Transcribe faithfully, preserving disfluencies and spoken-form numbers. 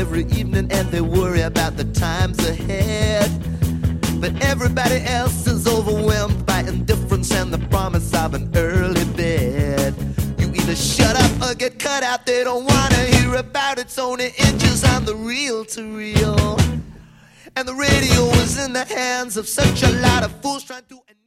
every evening and they worry about the times ahead. But everybody else is overwhelmed by indifference and the promise of an early bed. You either shut up or get cut out. They don't wanna hear about it. It's only inches on the reel to reel. And the radio is in the hands of such a lot of fools trying to